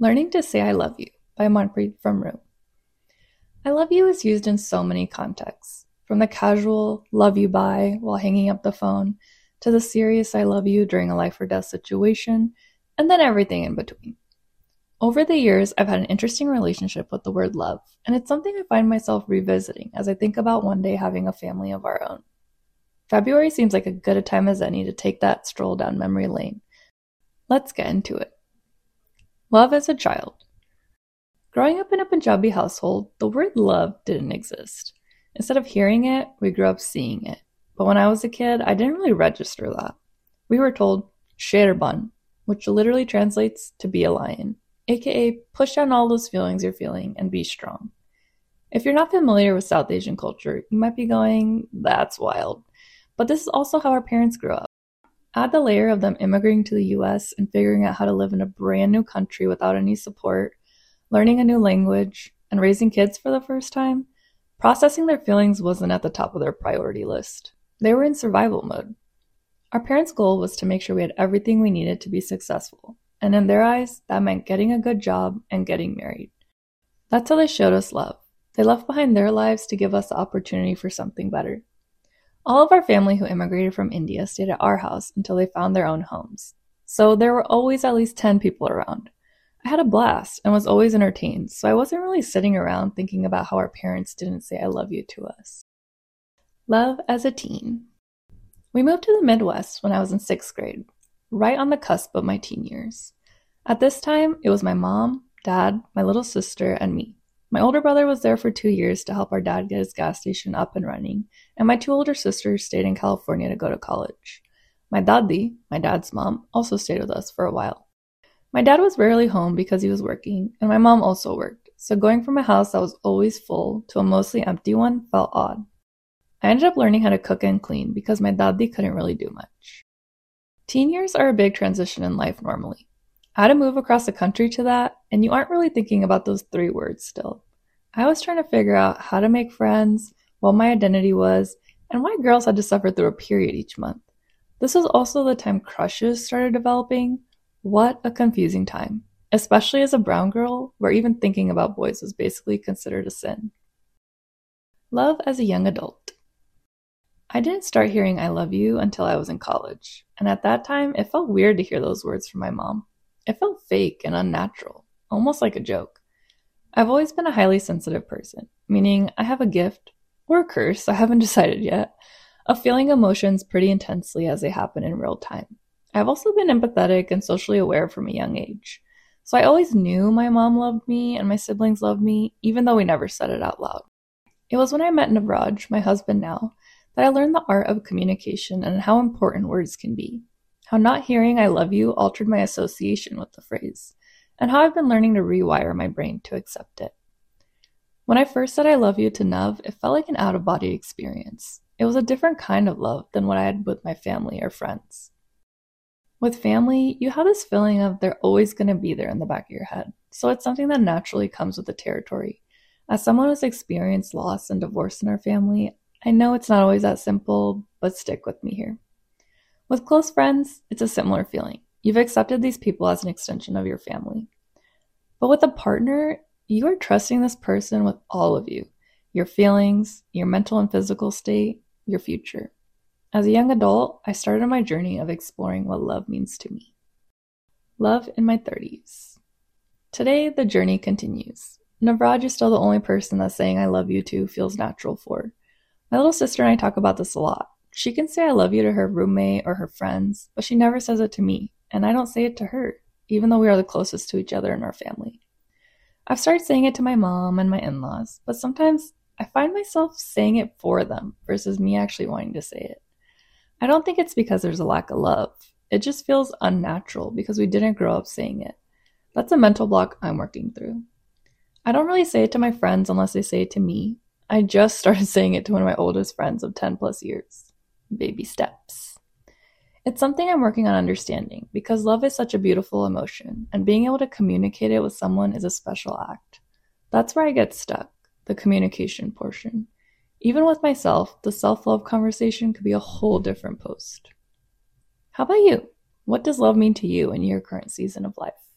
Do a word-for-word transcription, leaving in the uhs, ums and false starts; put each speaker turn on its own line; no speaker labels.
Learning to say I love you by Manpreet from Rue. I love you is used in so many contexts, from the casual love you bye while hanging up the phone, to the serious I love you during a life or death situation, and then everything in between. Over the years, I've had an interesting relationship with the word love, and it's something I find myself revisiting as I think about one day having a family of our own. February seems like as good a time as any to take that stroll down memory lane. Let's get into it. Love as a child. Growing up in a Punjabi household, the word love didn't exist. Instead of hearing it, we grew up seeing it. But when I was a kid, I didn't really register that. We were told, "Sher ban," which literally translates to be a lion, aka push down all those feelings you're feeling and be strong. If you're not familiar with South Asian culture, you might be going, that's wild. But this is also how our parents grew up. Add the layer of them immigrating to the U S and figuring out how to live in a brand new country without any support, learning a new language, and raising kids for the first time. Processing their feelings wasn't at the top of their priority list. They were in survival mode. Our parents' goal was to make sure we had everything we needed to be successful, and in their eyes, that meant getting a good job and getting married. That's how they showed us love. They left behind their lives to give us the opportunity for something better. All of our family who immigrated from India stayed at our house until they found their own homes. So there were always at least ten people around. I had a blast and was always entertained, so I wasn't really sitting around thinking about how our parents didn't say I love you to us. Love as a teen. We moved to the Midwest when I was in sixth grade, right on the cusp of my teen years. At this time, it was my mom, dad, my little sister, and me. My older brother was there for two years to help our dad get his gas station up and running, and my two older sisters stayed in California to go to college. My dadi, my dad's mom, also stayed with us for a while. My dad was rarely home because he was working, and my mom also worked, so going from a house that was always full to a mostly empty one felt odd. I ended up learning how to cook and clean because my dadi couldn't really do much. Teen years are a big transition in life normally. I had to move across the country to that, and you aren't really thinking about those three words still. I was trying to figure out how to make friends, what my identity was, and why girls had to suffer through a period each month. This was also the time crushes started developing. What a confusing time, especially as a brown girl, where even thinking about boys was basically considered a sin. Love as a young adult. I didn't start hearing I love you until I was in college, and at that time, it felt weird to hear those words from my mom. It felt fake and unnatural, almost like a joke. I've always been a highly sensitive person, meaning I have a gift, or a curse, I haven't decided yet, of feeling emotions pretty intensely as they happen in real time. I've also been empathetic and socially aware from a young age, so I always knew my mom loved me and my siblings loved me, even though we never said it out loud. It was when I met Navraj, my husband now, that I learned the art of communication and how important words can be. How not hearing I love you altered my association with the phrase, and how I've been learning to rewire my brain to accept it. When I first said I love you to Nav, it felt like an out-of-body experience. It was a different kind of love than what I had with my family or friends. With family, you have this feeling of they're always going to be there in the back of your head, so it's something that naturally comes with the territory. As someone who's experienced loss and divorce in our family, I know it's not always that simple, but stick with me here. With close friends, it's a similar feeling. You've accepted these people as an extension of your family. But with a partner, you are trusting this person with all of you, your feelings, your mental and physical state, your future. As a young adult, I started my journey of exploring what love means to me. Love in my thirties. Today, the journey continues. Navraj is still the only person that saying I love you to feels natural for. My little sister and I talk about this a lot. She can say I love you to her roommate or her friends, but she never says it to me, and I don't say it to her, even though we are the closest to each other in our family. I've started saying it to my mom and my in-laws, but sometimes I find myself saying it for them versus me actually wanting to say it. I don't think it's because there's a lack of love. It just feels unnatural because we didn't grow up saying it. That's a mental block I'm working through. I don't really say it to my friends unless they say it to me. I just started saying it to one of my oldest friends of ten plus years. Baby steps. It's something I'm working on understanding because love is such a beautiful emotion, and being able to communicate it with someone is a special act. That's where I get stuck, the communication portion. Even with myself, the self-love conversation could be a whole different post. How about you? What does love mean to you in your current season of life?